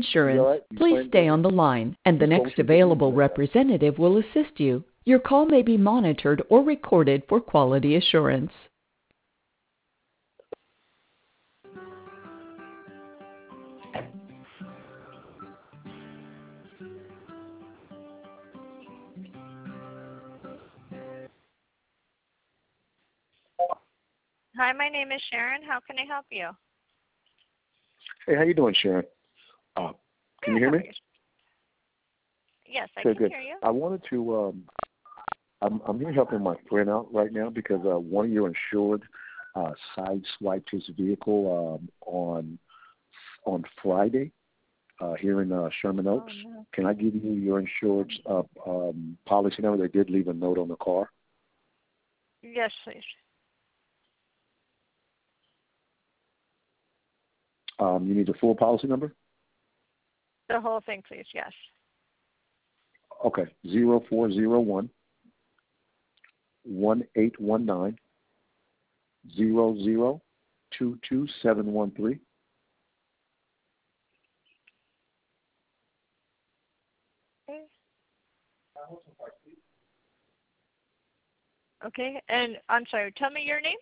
You all Insurance. right? You Please playing stay good? on the line, and the Just go next to the available easy right. representative will assist you. Your call may be monitored or recorded for quality assurance. Hi, my name is Sharon. How can I help you? Hey, how you doing, Sharon? Can you hear me? Yes, I Good, can good. hear you. I wanted to. I'm here helping my friend out right now because one of your insured sideswiped his vehicle on Friday here in Sherman Oaks. Oh, no. Can I give you your insured's policy number? They did leave a note on the car. Yes, please. You need the full policy number? The whole thing, please. Yes. Okay, 0401 1819 0022713. Okay. Okay, and I'm sorry. Tell me your name.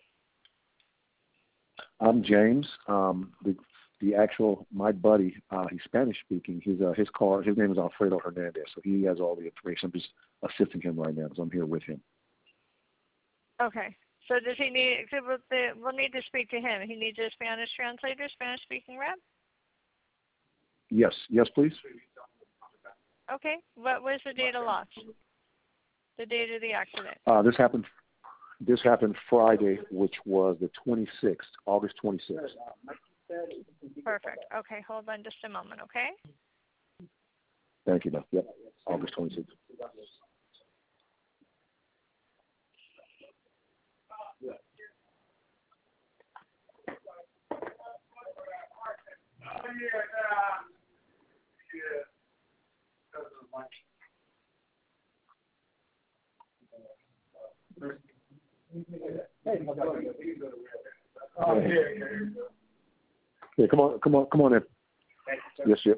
I'm James. The actual my buddy, he's Spanish speaking. His name is Alfredo Hernandez, so he has all the information. I'm just assisting him right now because I'm here with him. Okay. So does he need? We'll need to speak to him. He needs a Spanish translator, Spanish speaking rep. Yes, please. Okay. What was the date of loss? The date of the accident. This happened Friday, which was the 26th, August 26th. Perfect. Okay. Hold on just a moment. Okay. Thank you, Doc. Yep, August 26th. Yeah, come on in. Yes, sir.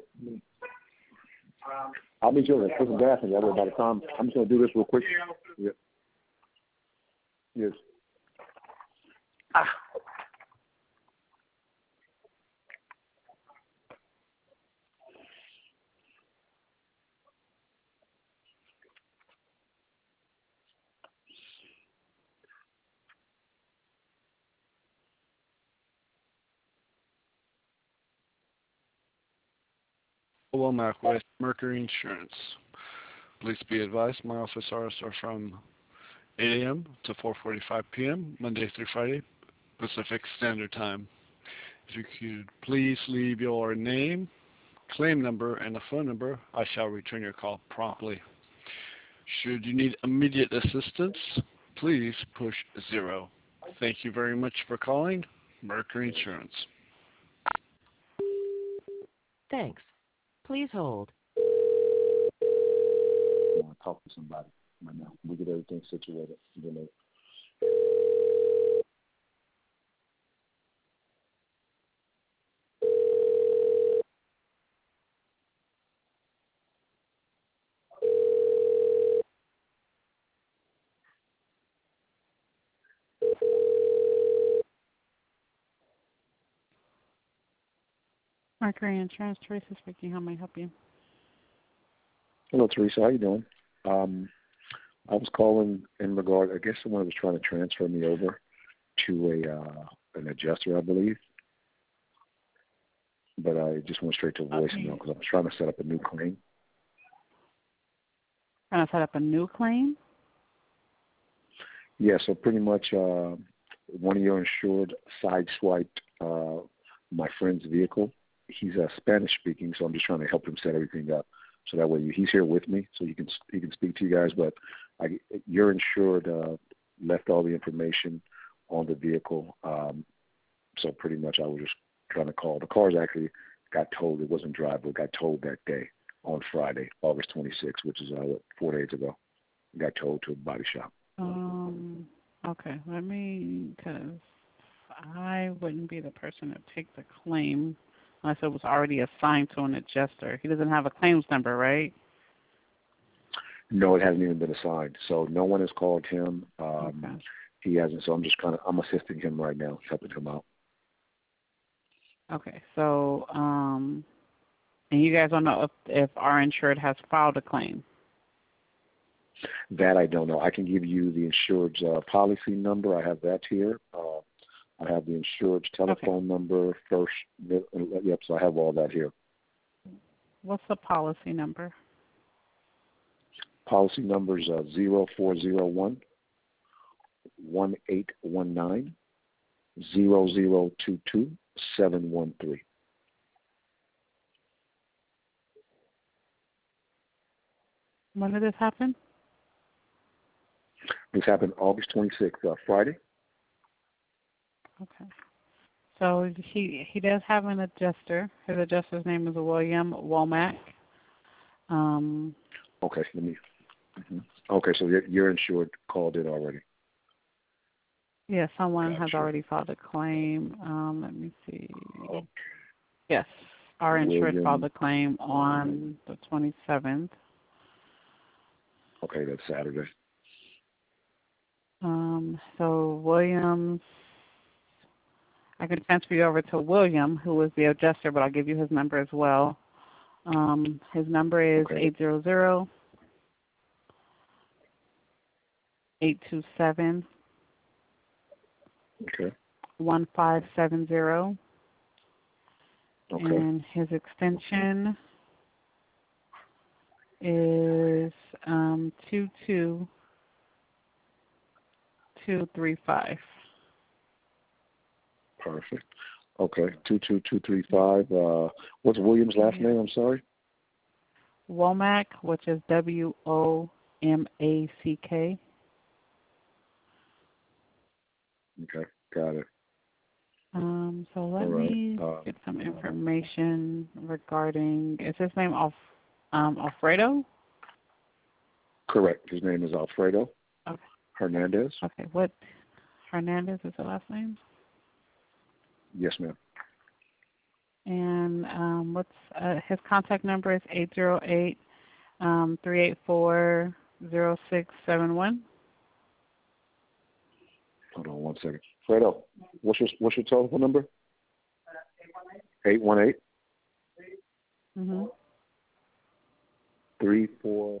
I'll meet you over there. Put some gas in there by the time. I'm just gonna do this real quick. Yeah. Yes. Womack with Mercury Insurance. Please be advised my office hours are from 8 a.m. to 4:45 p.m. Monday through Friday, Pacific Standard Time. If you could please leave your name, claim number, and a phone number, I shall return your call promptly. Should you need immediate assistance, please push 0. Thank you very much for calling Mercury Insurance. Thanks. Please hold. I want to talk to somebody right now. We get everything situated. Mercury Insurance, Teresa speaking. How may I help you? Hello, Teresa. How you doing? I was calling in regard. I guess someone was trying to transfer me over to an adjuster, I believe. But I just went straight to voicemail because I was trying to set up a new claim. Trying to set up a new claim? Yeah, so pretty much one of your insured sideswiped my friend's vehicle. He's Spanish speaking, so I'm just trying to help him set everything up. So that way he's here with me, so he can speak to you guys. But your insured left all the information on the vehicle. So pretty much I was just trying to call. The car's actually got towed. It wasn't drivable. It got towed that day on Friday, August 26th, which is 4 days ago. It got towed to a body shop. Okay, because I wouldn't be the person to take the claim. unless it was already assigned to an adjuster. He doesn't have a claims number, right? No, it hasn't even been assigned. So no one has called him. Okay. He hasn't. So I'm assisting him right now, helping him out. Okay. So, and you guys don't know if our insured has filed a claim. That I don't know. I can give you the insured's policy number. I have that here. I have the insured's telephone number first. Yep, so I have all that here. What's the policy number? Policy number is 0401 1819 0022 713. When did this happen? This happened August 26th, Friday. Okay. So he does have an adjuster. His adjuster's name is William Womack. Okay, let me. Okay, so your insured called it already. Yeah, someone has Gotcha. already filed a claim. Let me see. Okay. Yes, our insured William. filed a claim on the 27th. Okay, that's Saturday. So Williams, I can transfer you over to William, who is the adjuster, but I'll give you his number as well. His number is 800 827 1570. Okay. And his extension is 22235. Perfect. Okay, 22235. What's William's last name? I'm sorry. Womack, which is WOMACK. Okay, got it. So let me get some information regarding. Is his name Alfredo? Correct. His name is Alfredo Hernandez. Okay. What Hernandez is the last name? Yes, ma'am. And what's his contact number is 808 384 0671. Hold on 1 second. Fredo, what's your telephone number? 818. 34.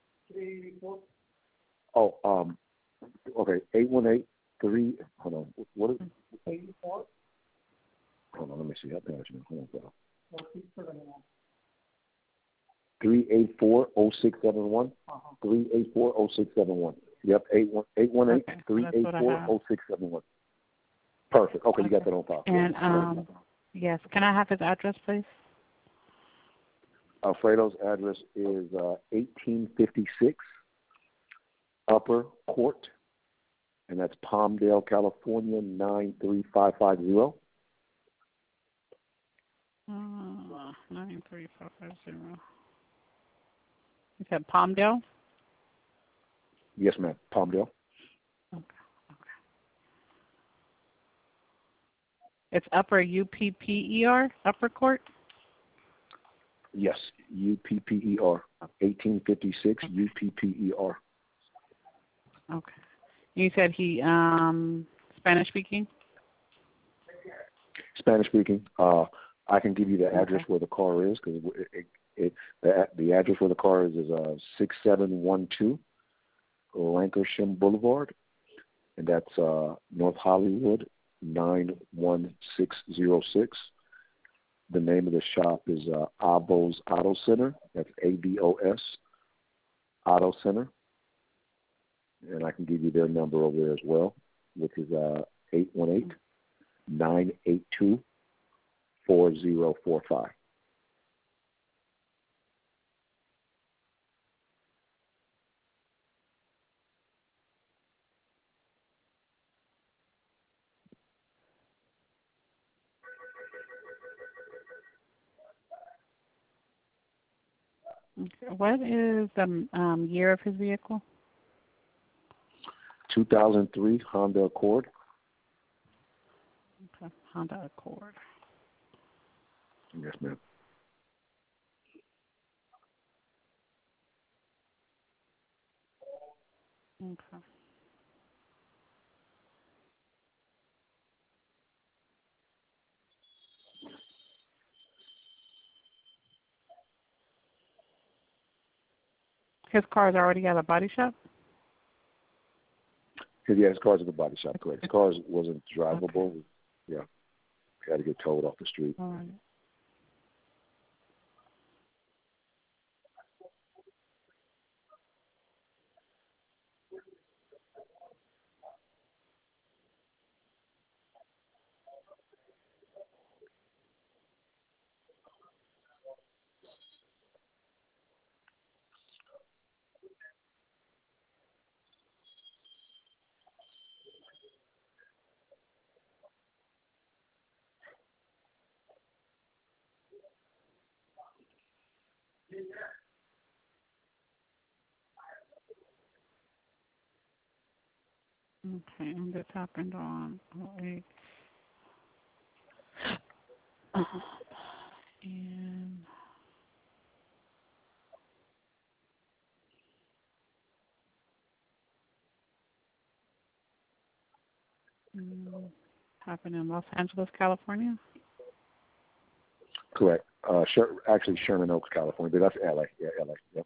Oh, okay. 818 3. Hold on. What is 84? Hold on. Let me see. Hold on, Fredo. 384-0671. 384-0671. Yep, 818-384-0671. Perfect. Okay, you got that on file. And yes, can I have his address, please? Alfredo's address is 1856 Upper Court, and that's Palmdale, California 93550. 93550. You said Palmdale? Yes, ma'am. Palmdale. Okay. It's Upper UPPER, Upper Court? Yes, UPPER. 1856 UPPER. Okay. You said he Spanish speaking? Spanish speaking. I can give you the address where the car is because the address where the car is 6712 Lankershim Boulevard, and that's North Hollywood 91606. The name of the shop is Abos Auto Center. That's ABOS Auto Center, and I can give you their number over there as well, which is 818-982-4045. Okay. What is the year of his vehicle? 2003 Honda Accord. Okay. Honda Accord. Yes, ma'am. Okay. His car is already at a body shop? Yeah, his car's at the body shop, correct. His car wasn't drivable. Okay. Yeah. He had to get towed off the street. All right. Okay, and this happened on 08. And happened in Los Angeles, California? Correct. Actually, Sherman Oaks, California, but that's L.A. Yeah, L.A. Yep.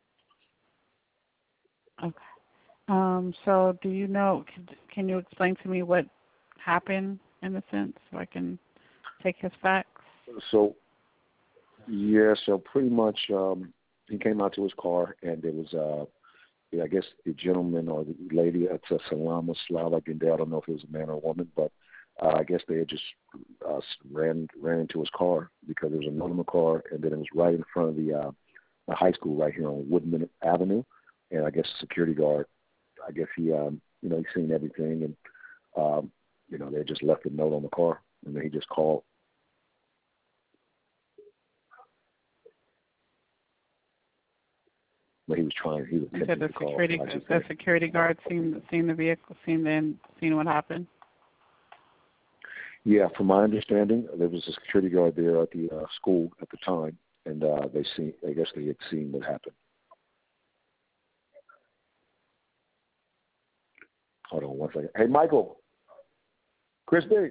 Okay. So do you know, can you explain to me what happened in a sense so I can take his facts? So pretty much he came out to his car, and there was, I guess, the gentleman or the lady, it's a Salama Slava Gindel. I don't know if it was a man or a woman, but I guess they had just ran into his car because there was a note in the car, and then it was right in front of the high school right here on Woodman Avenue. And I guess the security guard, I guess he, he's seen everything, and they just left a note on the car, and then he just called. But he was You said the security guard seen the vehicle, seen what happened. Yeah, from my understanding, there was a security guard there at the school at the time, and I guess they had seen what happened. Hold on one second. Hey, Michael. Crispy,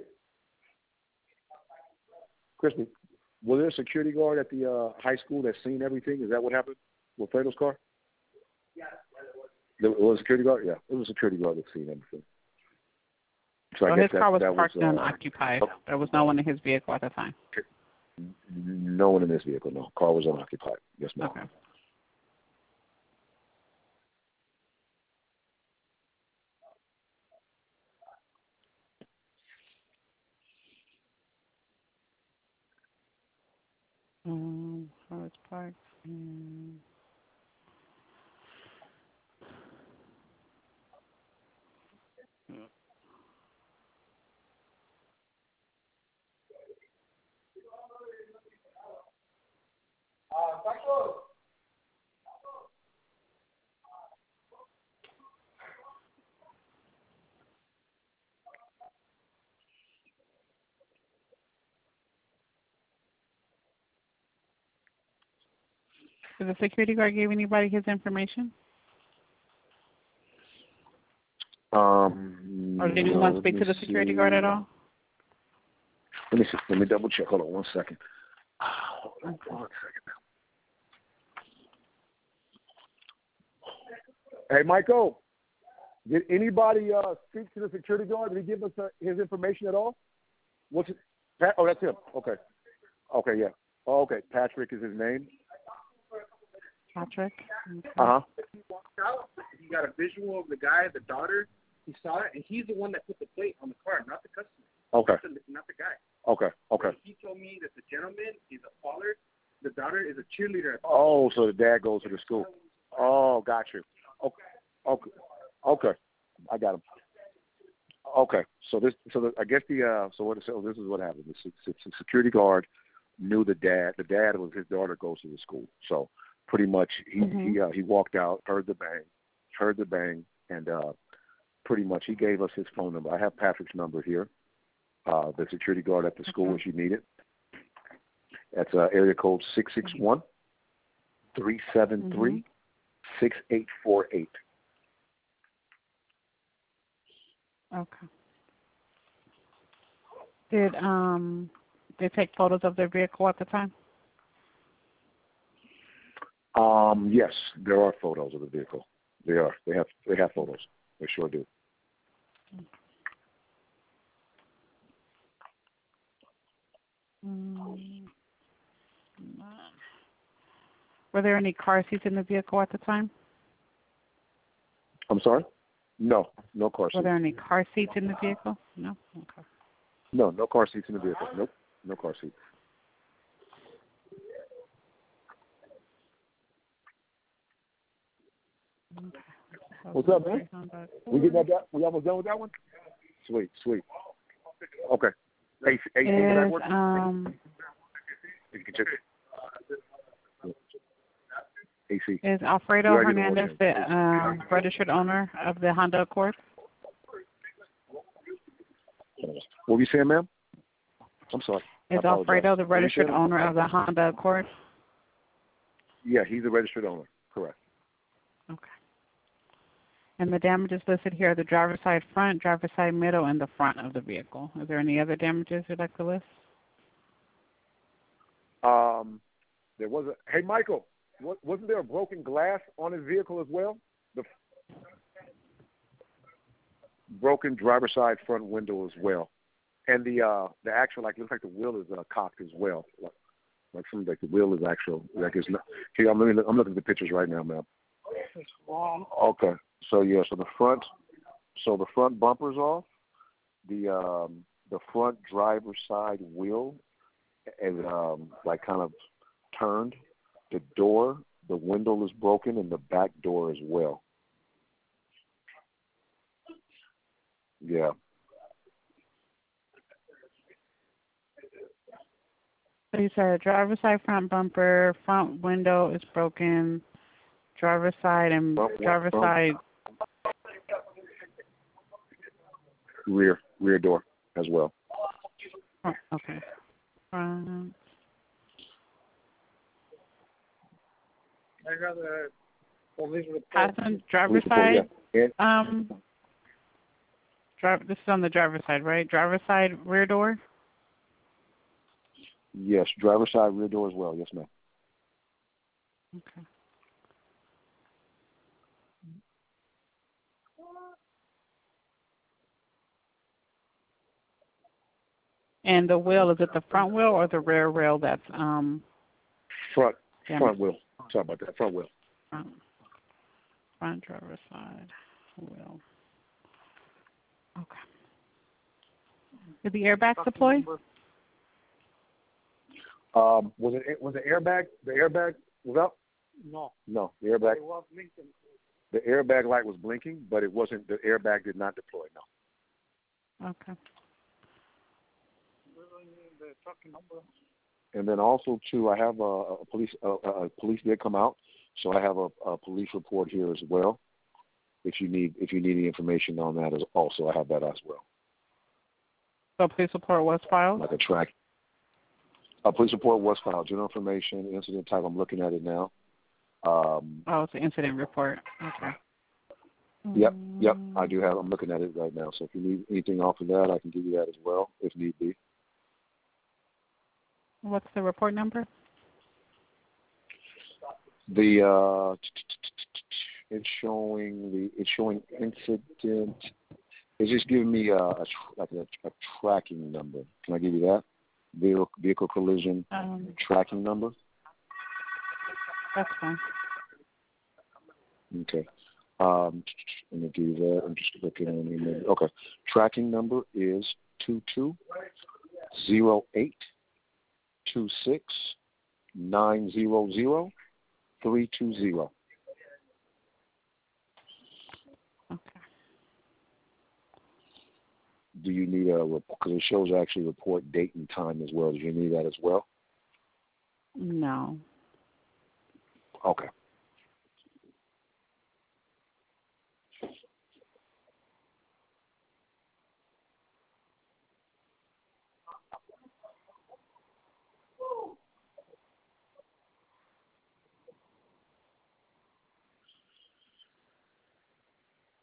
was there a security guard at the high school that seen everything? Is that what happened with Fredo's car? Yeah. There was a security guard? Yeah, it was a security guard that seen everything. So I guess his car was parked unoccupied. There was no one in his vehicle at the time. No one in this vehicle, no. Car was unoccupied. Yes, ma'am. Okay. Car was parked. Did the security guard give anybody his information? Or did anyone speak to the security guard at all? Let me see. Let me double check. Hold on one second. Hold on 1 second. Hey, Michael, did anybody speak to the security guard? Did he give us his information at all? What's it? Oh, that's him. Okay. Okay, yeah. Oh, okay. Patrick is his name. Patrick. Okay. He walked out. He got a visual of the guy, the daughter. He saw it, and he's the one that put the plate on the car, not the customer. Okay. Not the guy. Okay. Okay. He told me that the gentleman is a father. The daughter is a cheerleader. Oh, so the dad goes to the school. Oh, got you. Okay. Okay. I got him. Okay. So this is what happened. The security guard knew the dad. The dad was his daughter goes to the school. So pretty much he walked out, heard the bang, and pretty much he gave us his phone number. I have Patrick's number here, the security guard at the school if you need it. That's area code 661-373-6848. Okay. Did they take photos of their vehicle at the time? Yes, there are photos of the vehicle. They are. They have photos. They sure do. Were there any car seats in the vehicle at the time? I'm sorry? No car seats. Were there any car seats in the vehicle? No? Okay. No car seats in the vehicle. Nope, no car seats. Okay. What's up, man? We getting that? We almost done with that one? Sweet. Okay. AC that work? You can check it. AC. Is Alfredo Hernandez the registered owner of the Honda Accord? What were you saying, ma'am? I'm sorry. Is Alfredo the registered owner of the Honda Accord? Yeah, he's the registered owner. Correct. Okay. And the damages listed here are the driver's side front, driver's side middle, and the front of the vehicle. Is there any other damages you'd like to list? There was a. Hey, Michael, wasn't there a broken glass on his vehicle as well? The broken driver's side front window as well, and the actual looks like the wheel is cocked as well. Like something like the wheel is actual like it's not. Here, I'm looking at the pictures right now, ma'am. Okay, so the front bumper's off. The front driver's side wheel is kind of turned. The window is broken, and the back door as well. Yeah. So you said driver's side front bumper, front window is broken, driver's side and driver's side. Rear door as well. Oh, okay. Front. I got the police report. Passenger driver's side. Yeah. This is on the driver's side, right? Driver's side rear door. Yes, driver's side rear door as well. Yes, ma'am. Okay. And the wheel, is it the front wheel or the rear wheel that's front wheel. Sorry about that. Front wheel. Front driver's side wheel. Okay. Did the airbags deploy? Was the airbag was up? No. No, the airbag. It was blinking. The airbag light was blinking, but it wasn't. The airbag did not deploy. No. Okay. The tracking number. And then also too, I have a police did come out, so I have a police report here as well. If you need any information on that, I have that as well. So police report was filed? Like a track. A police report was filed. General information, incident type. I'm looking at it now. It's an incident report. Okay. Yep. I do have. I'm looking at it right now. So if you need anything off of that, I can give you that as well, if need be. What's the report number? It's showing incident. It's just giving me a tracking number. Can I give you that? Vehicle collision tracking number. That's fine. Okay. Let me give you that. I'm just looking at it. Okay. Tracking number is 220826900320. Okay. Do you need a report? Because it shows actually report date and time as well. Do you need that as well? No. Okay.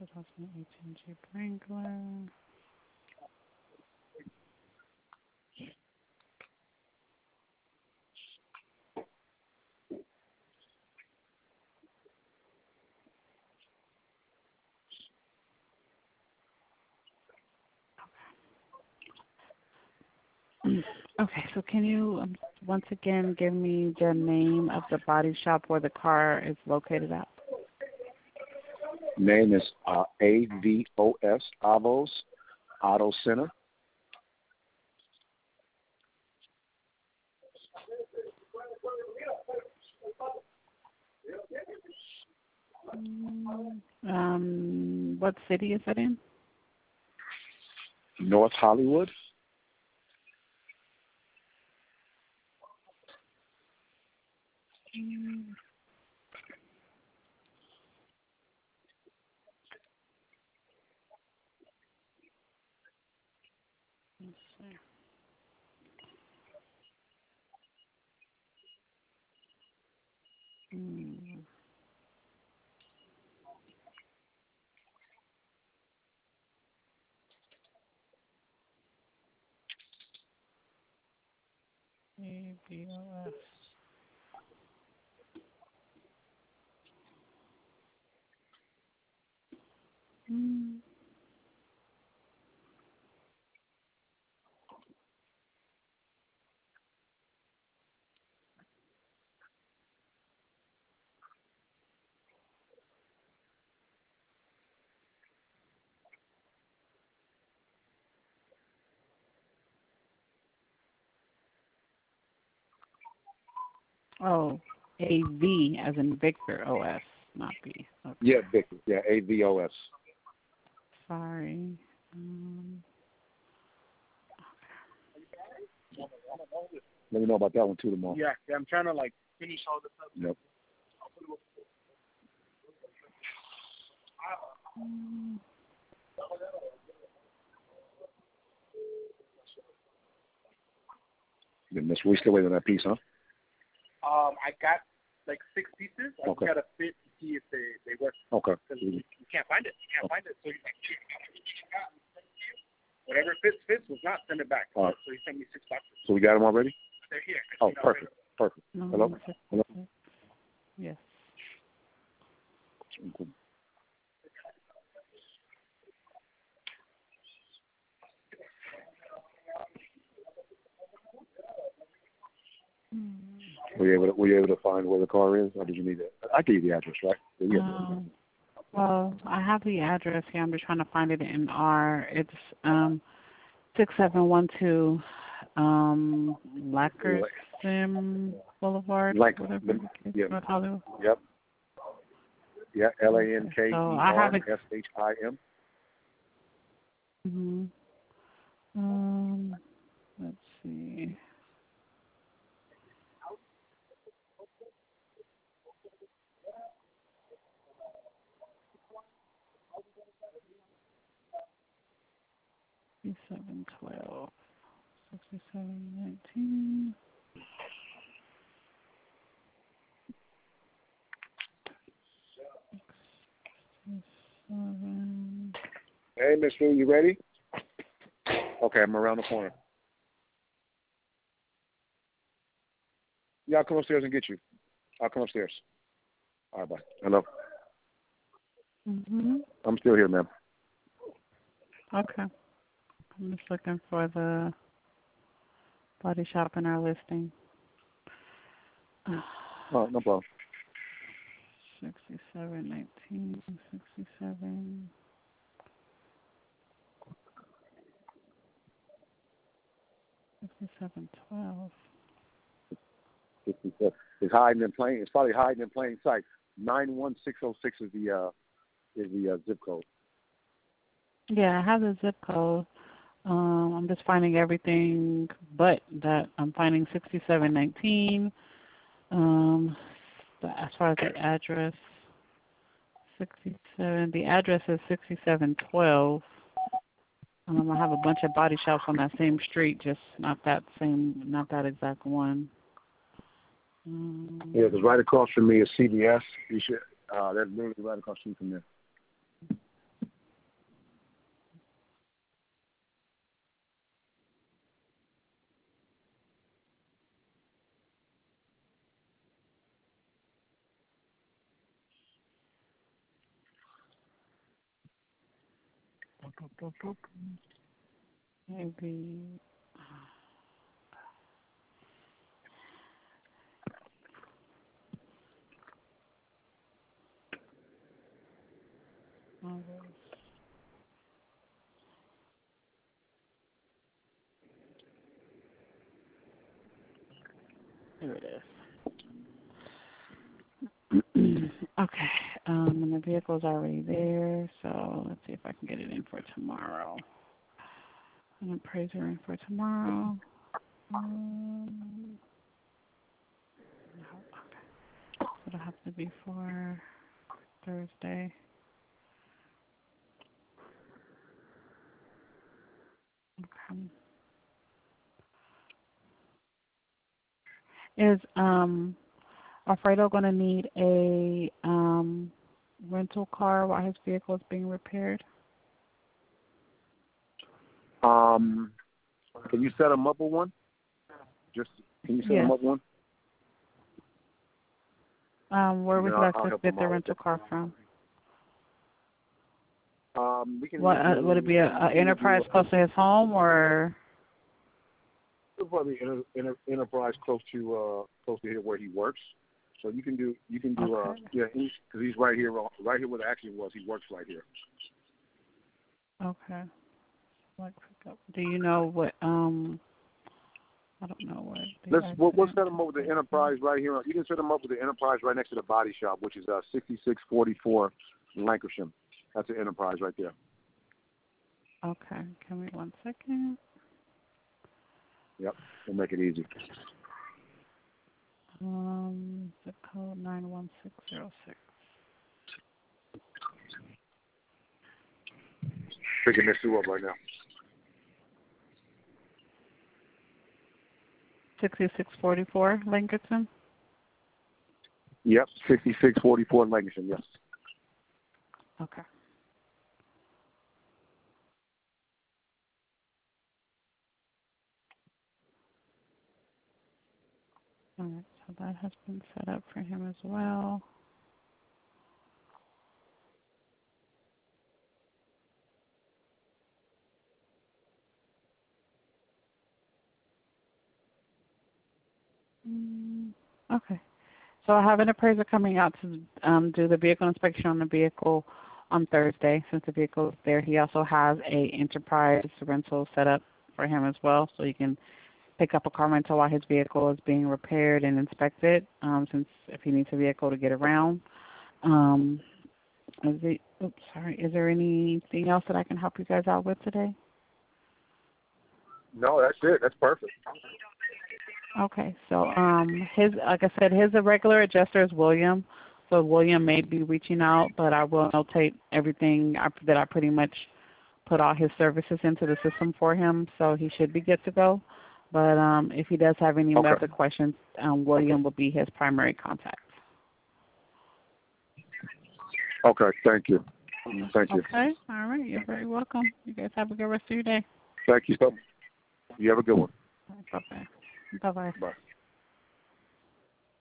2018 Jeep Wrangler. Okay, so can you once again give me the name of the body shop where the car is located at? Name is AVOS, Avos Auto Center. What city is it in? North Hollywood. Let's see. ABOS. Oh, AV as in Victor OS, not B. Okay. Yeah, Victor. Yeah, AVOS. Sorry. Let me know about that one too tomorrow. Yeah, I'm trying to finish all this up. Yep. Miss, we still waiting on that piece, huh? I got 6 pieces. I Okay. got to fit to see if they work. Okay. Because you can't find it. You can't find it. So you're like, whatever fits. Was not, send it back. All right. So he sent me 6 boxes. So we got them already? They're here. Oh, perfect. Perfect. Hello? Hello? Yes. Cool. Were you able to find where the car is, or did you need it? I gave you the address, right? Yeah. Well, I have the address here. I'm just trying to find it in R. It's 6712 Lackersim Boulevard, whatever it is, North Hollywood. Yep. Yeah, LANKERSHIM. Let's see. $712, $67.19. Hey, Miss Lou, you ready? Okay, I'm around the corner. Yeah, I'll come upstairs and get you. I'll come upstairs. All right, bye. Hello? I'm still here, ma'am. Okay. I'm just looking for the body shop in our listing. Oh, no problem. 6719, 67. $57.12. It's hiding in plain. It's probably hiding in plain sight. 91606 is the zip code. Yeah, I have the zip code. I'm just finding everything but that. I'm finding 6719. As far as the address, 67. The address is 6712. I have a bunch of body shops on that same street, just not that exact one. Yeah, because right across from me is CVS. You should. That's literally right across from there. Maybe. Here it is. Okay, and the vehicle's already there, so let's see if I can get it in for tomorrow. An appraiser in for tomorrow. No, okay. It'll have to be for Thursday. Okay. Is Alfredo going to need a rental car while his vehicle is being repaired? Can you set him up with one? Can you set him up one? Where would you like to get the rental car from? Would it be an Enterprise close to his home, or? It'll probably Enterprise close to here where he works. So you can do Okay. because he's right here where the accident was. He works right here. Okay. Do you know what? I don't know what. We'll set him up with the Enterprise right here. You can set him up with the Enterprise right next to the body shop, which is 6644 Lancashire. That's the Enterprise right there. Okay. Give me 1 second. Yep, we'll make it easy. Zip code 91606. Picking this two up right now. 6644 Lincoln. Yep, 6644 Lancashire. Yes. Okay. All right, so that has been set up for him as well. Okay. So I have an appraiser coming out to do the vehicle inspection on the vehicle on Thursday. Since the vehicle is there, he also has a Enterprise rental set up for him as well, so he can pick up a car rental while his vehicle is being repaired and inspected, since if he needs a vehicle to get around. Is there anything else that I can help you guys out with today? No, that's it. That's perfect. Okay, so like I said, his regular adjuster is William. So William may be reaching out, but I will notate everything that I pretty much put all his services into the system for him, so he should be good to go. But if he does have any other questions, William will be his primary contact. Okay, thank you. Thank you. Okay, all right, you're very welcome. You guys have a good rest of your day. Thank you so much. You have a good one. Bye-bye. Bye-bye. Bye.